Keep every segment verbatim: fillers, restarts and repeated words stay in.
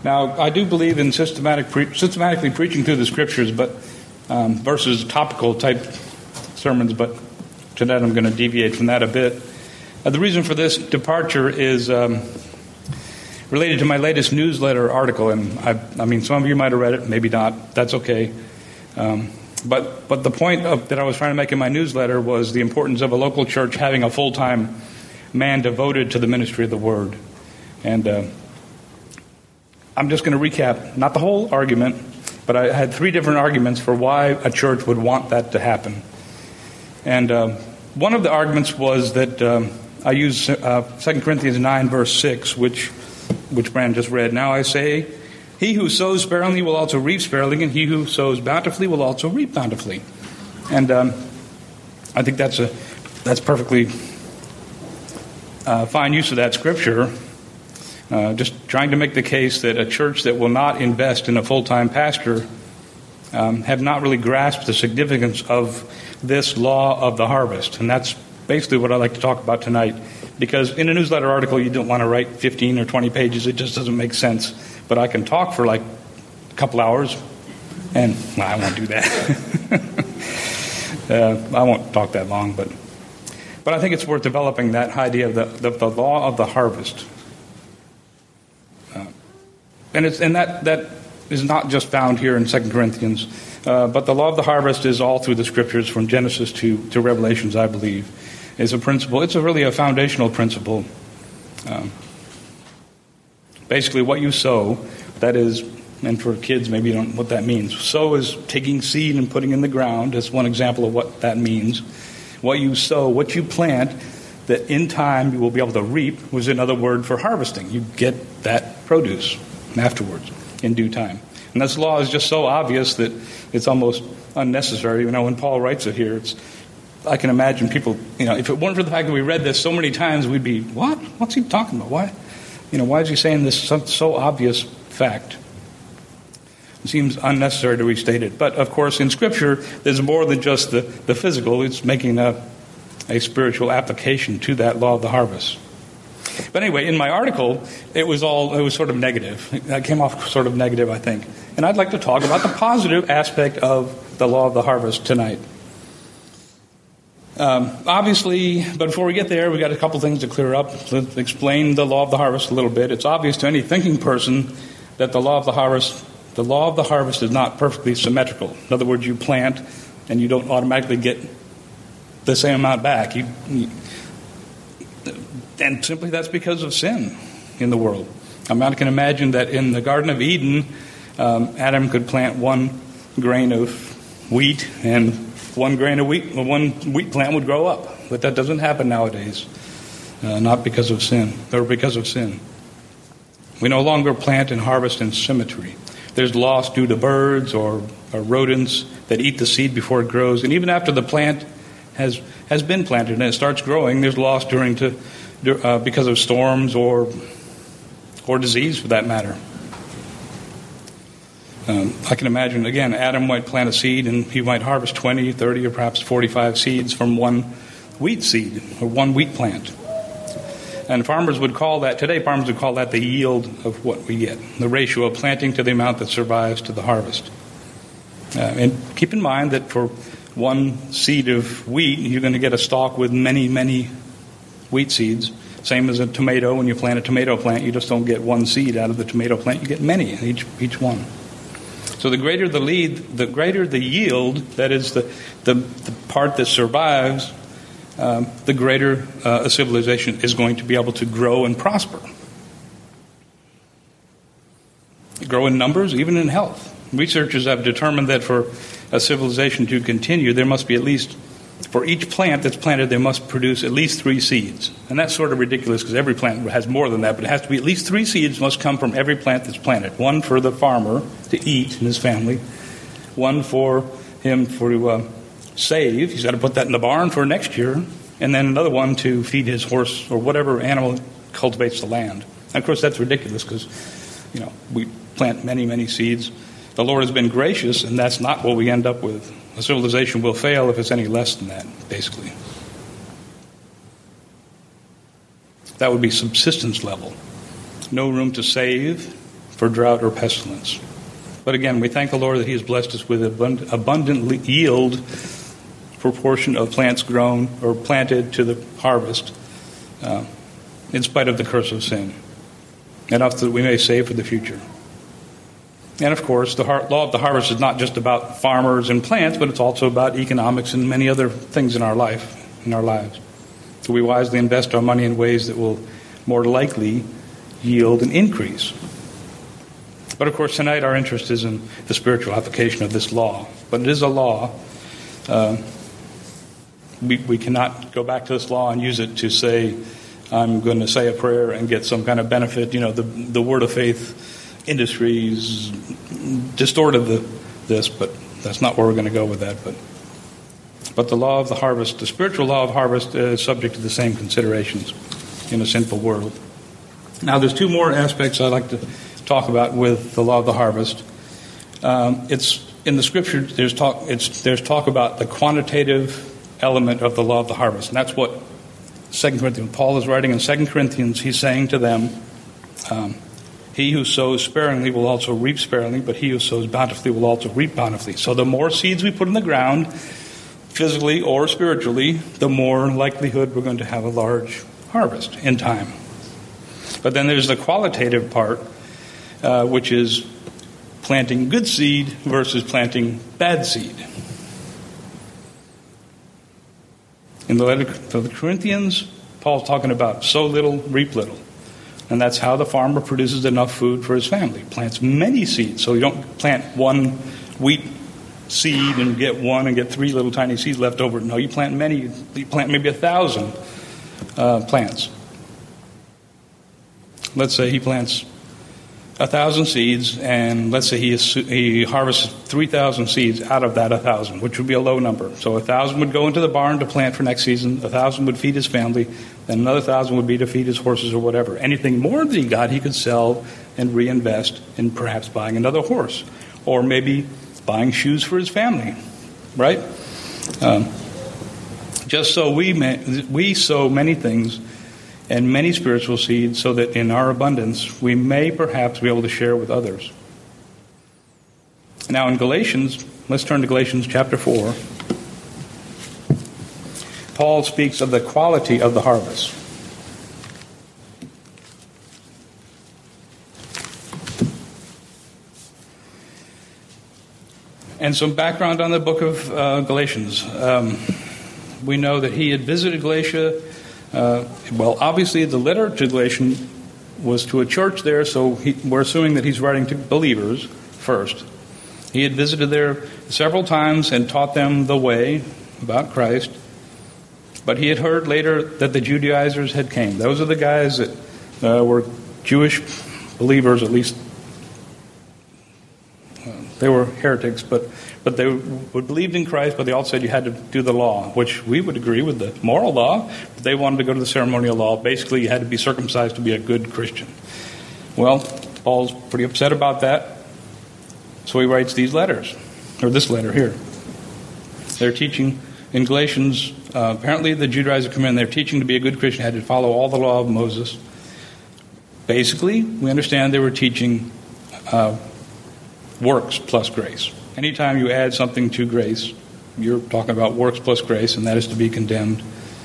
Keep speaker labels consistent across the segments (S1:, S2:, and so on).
S1: Now, I do believe in systematic pre- systematically preaching through the Scriptures, but um, versus topical type sermons, but tonight I'm going to deviate from that a bit. Uh, the reason for this departure is um, related to my latest newsletter article, and I, I mean, some of you might have read it, maybe not. That's okay. Um, but but the point of, that I was trying to make in my newsletter was the importance of a local church having a full-time man devoted to the ministry of the Word. And uh, I'm just going to recap, not the whole argument, but I had three different arguments for why a church would want that to happen. And uh, one of the arguments was that um, I use uh, Second Corinthians nine, verse six, which which Brand just read. Now I say, he who sows sparingly will also reap sparingly, and he who sows bountifully will also reap bountifully. And um, I think that's a that's perfectly uh, fine use of that scripture. Uh, just trying to make the case that a church that will not invest in a full-time pastor um, have not really grasped the significance of this law of the harvest. And that's basically what I'd like to talk about tonight. Because in a newsletter article, you don't want to write fifteen or twenty pages. It just doesn't make sense. But I can talk for like a couple hours, and well, I won't do that. uh, I won't talk that long, but but I think it's worth developing that idea of the, the, the law of the harvest. Uh, and it's and that that is not just found here in Second Corinthians, uh, but the law of the harvest is all through the Scriptures from Genesis to, to Revelations, I believe. Is a principle. It's a really a foundational principle. Um, basically, what you sow, that is, and for kids, maybe you don't know what that means. Sow is taking seed and putting in the ground. That's one example of what that means. What you sow, what you plant, that in time you will be able to reap, was another word for harvesting. You get that produce afterwards, in due time. And this law is just so obvious that it's almost unnecessary. You know, when Paul writes it here, it's I can imagine people, you know, if it weren't for the fact that we read this so many times, we'd be, what? What's he talking about? Why? You know, why is he saying this so, so obvious fact? It seems unnecessary to restate it. But, of course, in Scripture, there's more than just the, the physical. It's making a, a spiritual application to that law of the harvest. But anyway, in my article, it was all, it was sort of negative. I came off sort of negative, I think. And I'd like to talk about the positive aspect of the law of the harvest tonight. Um, obviously, but before we get there, we've got a couple things to clear up. Let's explain the law of the harvest a little bit. It's obvious to any thinking person that the law of the harvest, the law of the harvest is not perfectly symmetrical. In other words, you plant and you don't automatically get the same amount back. You, you, and simply that's because of sin in the world. I mean, I can imagine that in the Garden of Eden, um, Adam could plant one grain of wheat and one grain of wheat, one wheat plant would grow up. But that doesn't happen nowadays, uh, not because of sin, or because of sin. We no longer plant and harvest in symmetry. There's loss due to birds or, or rodents that eat the seed before it grows. And even after the plant has has been planted and it starts growing, there's loss during to uh, because of storms or or disease, for that matter. Um, I can imagine, again, Adam might plant a seed and he might harvest twenty, thirty, or perhaps forty-five seeds from one wheat seed or one wheat plant. And farmers would call that, today farmers would call that the yield of what we get, the ratio of planting to the amount that survives to the harvest. Uh, and keep in mind that for one seed of wheat, you're going to get a stalk with many, many wheat seeds. Same as a tomato. When you plant a tomato plant, you just don't get one seed out of the tomato plant. You get many in each, each one. So the greater the lead, the greater the yield, that is the, the, the part that survives, um, the greater uh, a civilization is going to be able to grow and prosper. Grow in numbers, even in health. Researchers have determined that for a civilization to continue, there must be at least, for each plant that's planted, they must produce at least three seeds. And that's sort of ridiculous because every plant has more than that, but it has to be at least three seeds must come from every plant that's planted. One for the farmer to eat and his family. One for him for to uh, save. He's got to put that in the barn for next year. And then another one to feed his horse or whatever animal cultivates the land. And of course, that's ridiculous because, you know, we plant many, many seeds. The Lord has been gracious, and that's not what we end up with. A civilization will fail if it's any less than that, basically. That would be subsistence level. No room to save, for drought or pestilence. But again, we thank the Lord that he has blessed us with abund- abundant yield proportion of plants grown or planted to the harvest, uh, in spite of the curse of sin, enough that we may save for the future. And of course, the har- law of the harvest is not just about farmers and plants, but it's also about economics and many other things in our life, in our lives. So we wisely invest our money in ways that will more likely yield an increase. But of course, tonight our interest is in the spiritual application of this law. But it is a law. Uh, we, we cannot go back to this law and use it to say, I'm going to say a prayer and get some kind of benefit. You know, the the word of faith industries distorted the, this, but that's not where we're going to go with that. But but the law of the harvest, the spiritual law of harvest, is subject to the same considerations in a sinful world. Now, there's two more aspects I'd like to talk about with the law of the harvest. Um, it's in the scripture. There's talk. It's there's talk about the quantitative element of the law of the harvest, and that's what Second Corinthians. Paul is writing in Second Corinthians. He's saying to them, um, "He who sows sparingly will also reap sparingly, but he who sows bountifully will also reap bountifully." So, the more seeds we put in the ground, physically or spiritually, the more likelihood we're going to have a large harvest in time. But then there's the qualitative part, uh, which is planting good seed versus planting bad seed. In the letter to the Corinthians, Paul's talking about sow little, reap little. And that's how the farmer produces enough food for his family. He plants many seeds. So you don't plant one wheat seed and get one and get three little tiny seeds left over. No, you plant many. You plant maybe a thousand uh, plants. Let's say he plants a thousand seeds, and let's say he is, he harvests three thousand seeds out of that a thousand, which would be a low number. So a thousand would go into the barn to plant for next season. A thousand would feed his family. Then another thousand would be to feed his horses or whatever. Anything more that he got, he could sell and reinvest in perhaps buying another horse, or maybe buying shoes for his family. Right? Um, just so we may, we sow many things and many spiritual seeds, so that in our abundance we may perhaps be able to share with others. Now in Galatians, let's turn to Galatians chapter four. Paul speaks of the quality of the harvest. And some background on the book of uh, Galatians. Um, we know that he had visited Galatia. Uh, well, obviously, the letter to Galatians was to a church there, so he, we're assuming that he's writing to believers first. He had visited there several times and taught them the way about Christ. But he had heard later that the Judaizers had came. Those are the guys that uh, were Jewish believers, at least. Uh, they were heretics, but but they would believed in Christ, but they also said you had to do the law, which we would agree with the moral law. But they wanted to go to the ceremonial law. Basically, you had to be circumcised to be a good Christian. Well, Paul's pretty upset about that, so he writes these letters, or this letter here. They're teaching in Galatians. Uh, apparently, the Judaizers come in. They're teaching to be a good Christian had to follow all the law of Moses. Basically, we understand they were teaching uh, works plus grace. Anytime you add something to grace, you're talking about works plus grace, and that is to be condemned.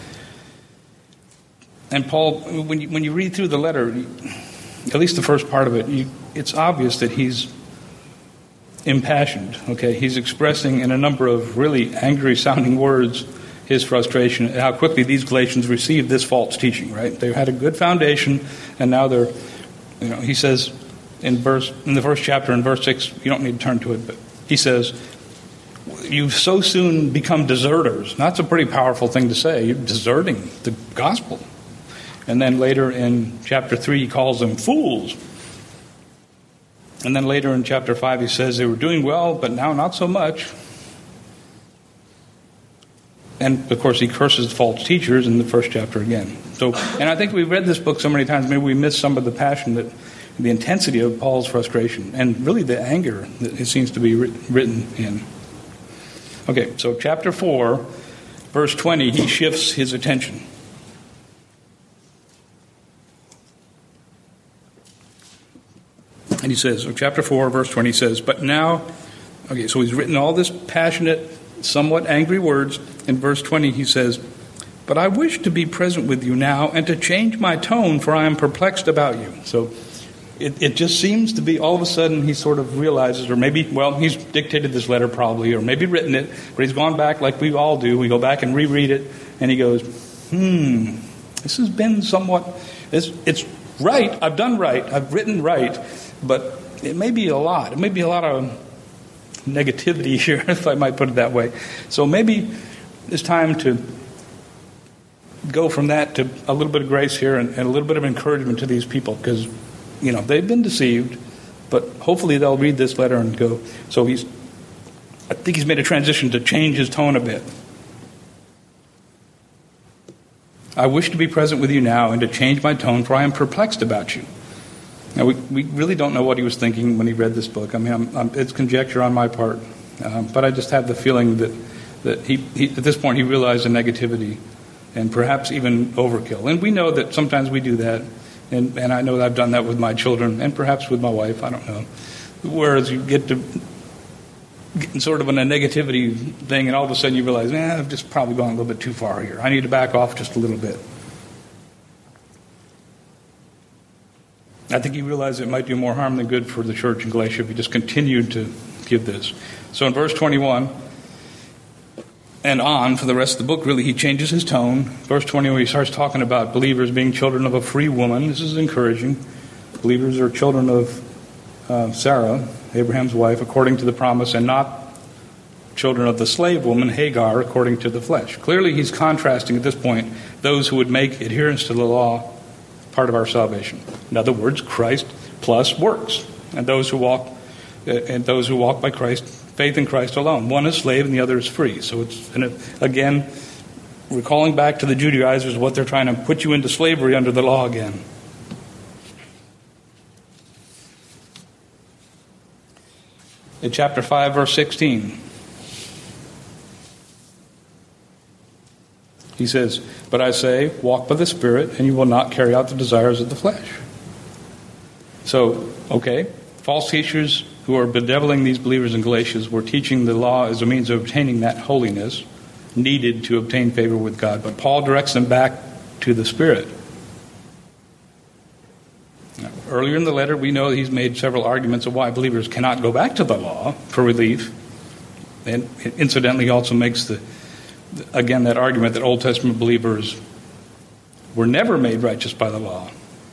S1: And Paul, when you, when you read through the letter, at least the first part of it, you, it's obvious that he's impassioned. Okay, he's expressing in a number of really angry-sounding words his frustration at how quickly these Galatians received this false teaching. Right? They've had a good foundation, and now they're, you know, he says in verse in the first chapter in verse six. You don't need to turn to it, but he says, "You've so soon become deserters." That's a pretty powerful thing to say. You're deserting the gospel. And then later in chapter three, he calls them fools. And then later in chapter five, he says they were doing well, but now not so much. And, of course, he curses false teachers in the first chapter again. So, and I think we've read this book so many times, maybe we miss some of the passion, that the intensity of Paul's frustration, and really the anger that it seems to be written in. Okay, so chapter four, verse twenty, he shifts his attention. And he says, chapter four, verse twenty, he says, but now, okay, so he's written all this passionate, somewhat angry words. In verse twenty, he says, but I wish to be present with you now and to change my tone, for I am perplexed about you. So it, it just seems to be all of a sudden he sort of realizes, or maybe, well, he's dictated this letter probably, or maybe written it, but he's gone back like we all do. We go back and reread it, and he goes, hmm, this has been somewhat, it's, it's right, I've done right, I've written right, but it may be a lot. It may be a lot of negativity here, if I might put it that way. So maybe it's time to go from that to a little bit of grace here and, and a little bit of encouragement to these people, because, you know, they've been deceived, but hopefully they'll read this letter and go. So he's, I think he's made a transition to change his tone a bit. I wish to be present with you now and to change my tone, for I am perplexed about you. Now, we, we really don't know what he was thinking when he read this book. I mean, I'm, I'm, it's conjecture on my part, um, but I just have the feeling that, that he, he, at this point, he realized the negativity and perhaps even overkill. And we know that sometimes we do that, and, and I know that I've done that with my children and perhaps with my wife, I don't know. Whereas you get to get sort of in a negativity thing, and all of a sudden you realize, eh, I've just probably gone a little bit too far here. I need to back off just a little bit. I think he realized it might do more harm than good for the church in Galatia if he just continued to give this. So in verse twenty-one and on for the rest of the book, really, he changes his tone. Verse twenty-one, he starts talking about believers being children of a free woman. This is encouraging. Believers are children of uh, Sarah, Abraham's wife, according to the promise, and not children of the slave woman, Hagar, according to the flesh. Clearly, he's contrasting at this point those who would make adherence to the law part of our salvation. In other words, Christ plus works, and those who walk uh, and those who walk by Christ, faith in Christ alone. One is slave, and the other is free. So it's, and it, again, recalling back to the Judaizers, what they're trying to put you into slavery under the law again. In chapter five, verse sixteen, he says, but I say, walk by the Spirit, and you will not carry out the desires of the flesh. So, okay, false teachers who are bedeviling these believers in Galatians were teaching the law as a means of obtaining that holiness needed to obtain favor with God. But Paul directs them back to the Spirit. Now, earlier in the letter, we know that he's made several arguments of why believers cannot go back to the law for relief. And incidentally, he also makes the again, that argument that Old Testament believers were never made righteous by the law.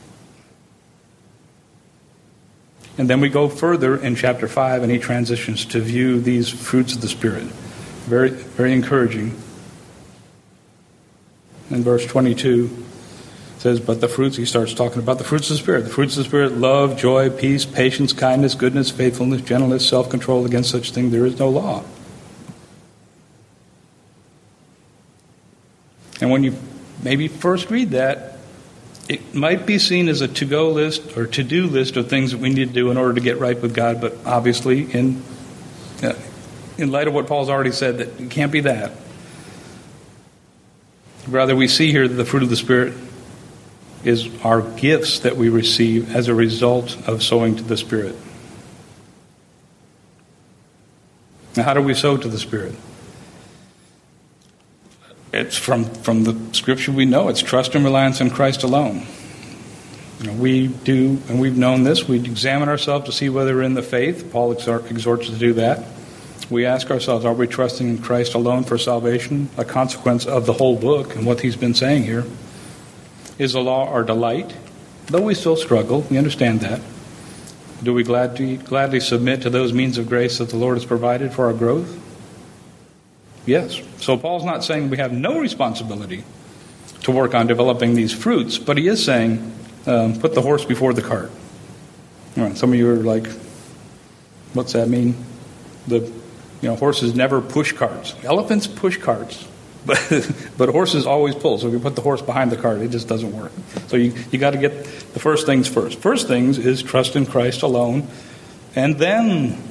S1: And then we go further in chapter five, and he transitions to view these fruits of the Spirit. Very, very encouraging. In verse twenty-two, it says, but the fruits, he starts talking about the fruits of the Spirit. The fruits of the Spirit, love, joy, peace, patience, kindness, goodness, faithfulness, gentleness, self-control. Against such thing there is no law. And when you maybe first read that, it might be seen as a to-go list or to-do list of things that we need to do in order to get right with God. But obviously, in uh, in light of what Paul's already said, that it can't be that. Rather, we see here that the fruit of the Spirit is our gifts that we receive as a result of sowing to the Spirit. Now, how do we sow to the Spirit? It's from, from the Scripture we know. It's trust and reliance on Christ alone. You know, we do, and we've known this, we examine ourselves to see whether we're in the faith. Paul exhort, exhorts us to do that. We ask ourselves, are we trusting in Christ alone for salvation? A consequence of the whole book and what he's been saying here. Is the law our delight? Though we still struggle, we understand that. Do we gladly, gladly submit to those means of grace that the Lord has provided for our growth? Yes. So Paul's not saying we have no responsibility to work on developing these fruits, but he is saying, um, put the horse before the cart. All right, some of you are like, what's that mean? The, you know, horses never push carts. Elephants push carts, but but horses always pull. So if you put the horse behind the cart, it just doesn't work. So you you got to get the first things first. First things is trust in Christ alone, and then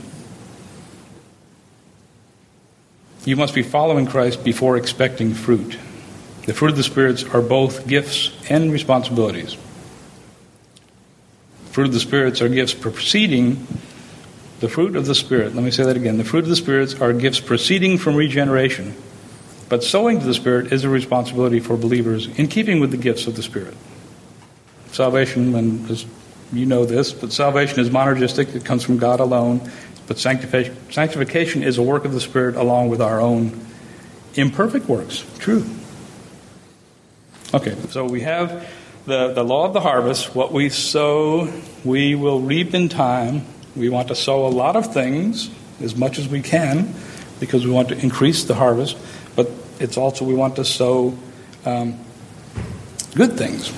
S1: you must be following Christ before expecting fruit. The fruit of the spirits are both gifts and responsibilities. fruit of the spirits are gifts proceeding, the fruit of the Spirit, let me say that again, the fruit of the spirits are gifts proceeding from regeneration. But sowing to the Spirit is a responsibility for believers in keeping with the gifts of the Spirit. Salvation, and you know this, but salvation is monergistic. It comes from God alone. But sanctification, sanctification is a work of the Spirit along with our own imperfect works. True. Okay, so we have the, the law of the harvest. What we sow, we will reap in time. We want to sow a lot of things, as much as we can, because we want to increase the harvest. But it's also we want to sow um, good things.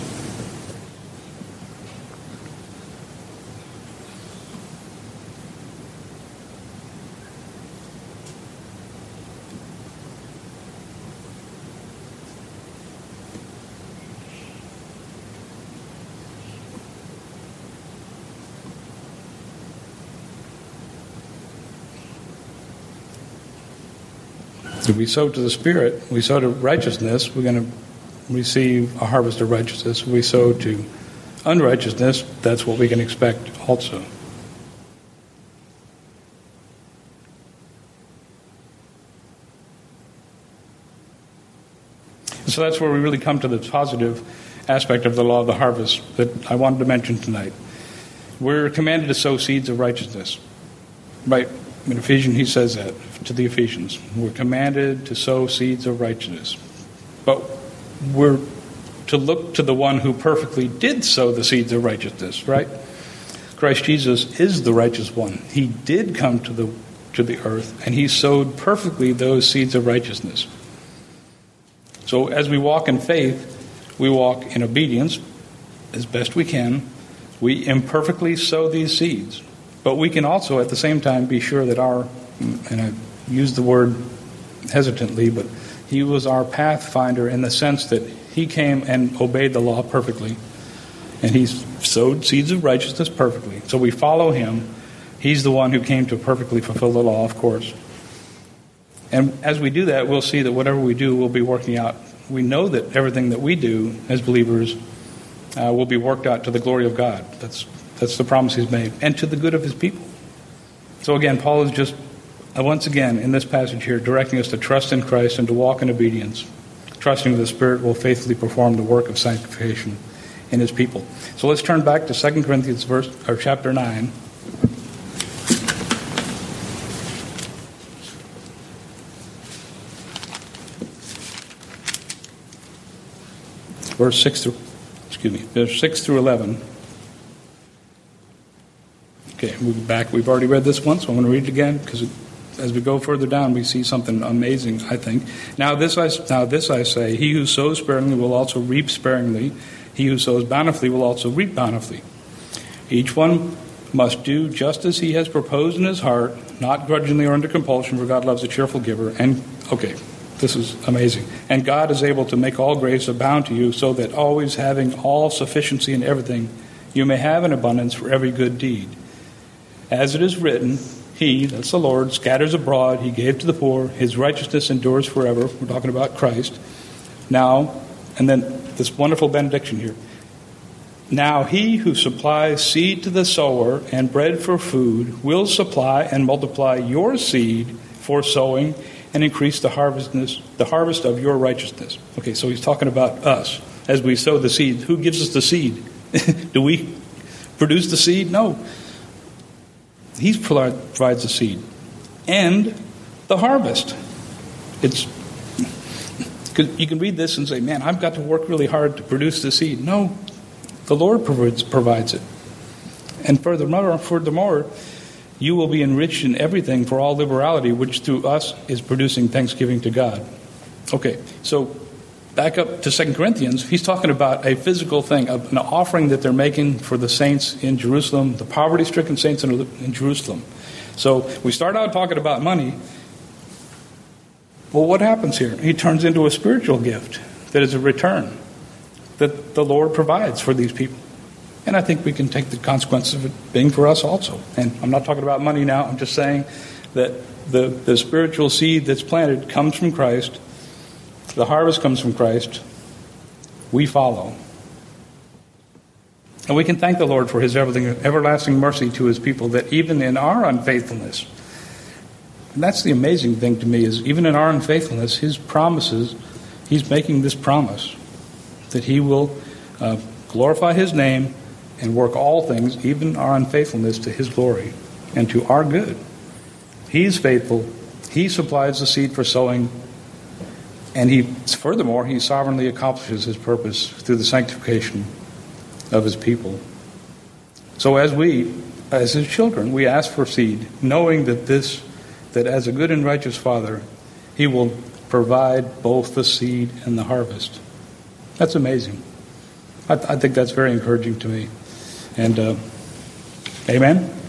S1: If we sow to the Spirit, we sow to righteousness, we're going to receive a harvest of righteousness. If we sow to unrighteousness, that's what we can expect also. So that's where we really come to the positive aspect of the law of the harvest that I wanted to mention tonight. We're commanded to sow seeds of righteousness. Right? In Ephesians, he says that to the Ephesians. We're commanded to sow seeds of righteousness. But we're to look to the one who perfectly did sow the seeds of righteousness, right? Christ Jesus is the righteous one. He did come to the to the earth, and he sowed perfectly those seeds of righteousness. So as we walk in faith, we walk in obedience as best we can. We imperfectly sow these seeds. But we can also, at the same time, be sure that our, and I use the word hesitantly, but he was our pathfinder in the sense that he came and obeyed the law perfectly. And he sowed seeds of righteousness perfectly. So we follow him. He's the one who came to perfectly fulfill the law, of course. And as we do that, we'll see that whatever we do will be working out. We know that everything that we do as believers uh, will be worked out to the glory of God. That's That's the promise he's made, and to the good of his people. So again, Paul is just, uh, once again, in this passage here, directing us to trust in Christ and to walk in obedience, trusting that the Spirit will faithfully perform the work of sanctification in his people. So let's turn back to Second Corinthians verse, or chapter nine. Verse six through, excuse me, verse six through eleven. Okay, moving back. We've already read this once, so I'm going to read it again because as we go further down, we see something amazing, I think. Now this I, now this I say, he who sows sparingly will also reap sparingly. He who sows bountifully will also reap bountifully. Each one must do just as he has proposed in his heart, not grudgingly or under compulsion, for God loves a cheerful giver. And, okay, this is amazing. And God is able to make all grace abound to you, so that always having all sufficiency in everything, you may have an abundance for every good deed. As it is written, he, that's the Lord, scatters abroad, he gave to the poor, his righteousness endures forever. We're talking about Christ. Now, and then this wonderful benediction here. Now he who supplies seed to the sower and bread for food will supply and multiply your seed for sowing and increase the harvestness, the harvest of your righteousness. Okay, so he's talking about us as we sow the seed. Who gives us the seed? Do we produce the seed? No. He provides the seed and the harvest. It's because you can read this and say, man, I've got to work really hard to produce the seed. No, the Lord provides, provides it. And furthermore, furthermore, you will be enriched in everything for all liberality, which through us is producing thanksgiving to God. Okay, so back up to Second Corinthians, he's talking about a physical thing, an offering that they're making for the saints in Jerusalem, the poverty-stricken saints in, in Jerusalem. So we start out talking about money. Well, what happens here? He turns into a spiritual gift that is a return that the Lord provides for these people. And I think we can take the consequences of it being for us also. And I'm not talking about money now. I'm just saying that the, the spiritual seed that's planted comes from Christ. The harvest comes from Christ. We follow. And we can thank the Lord for his everlasting mercy to his people, that even in our unfaithfulness, and that's the amazing thing to me, is even in our unfaithfulness, his promises, he's making this promise that he will uh, glorify his name and work all things, even our unfaithfulness, to his glory and to our good. He is faithful. He supplies the seed for sowing. And he, furthermore, he sovereignly accomplishes his purpose through the sanctification of his people. So as we, as his children, we ask for seed, knowing that this, that as a good and righteous Father, he will provide both the seed and the harvest. That's amazing. I, I think that's very encouraging to me. And uh, amen.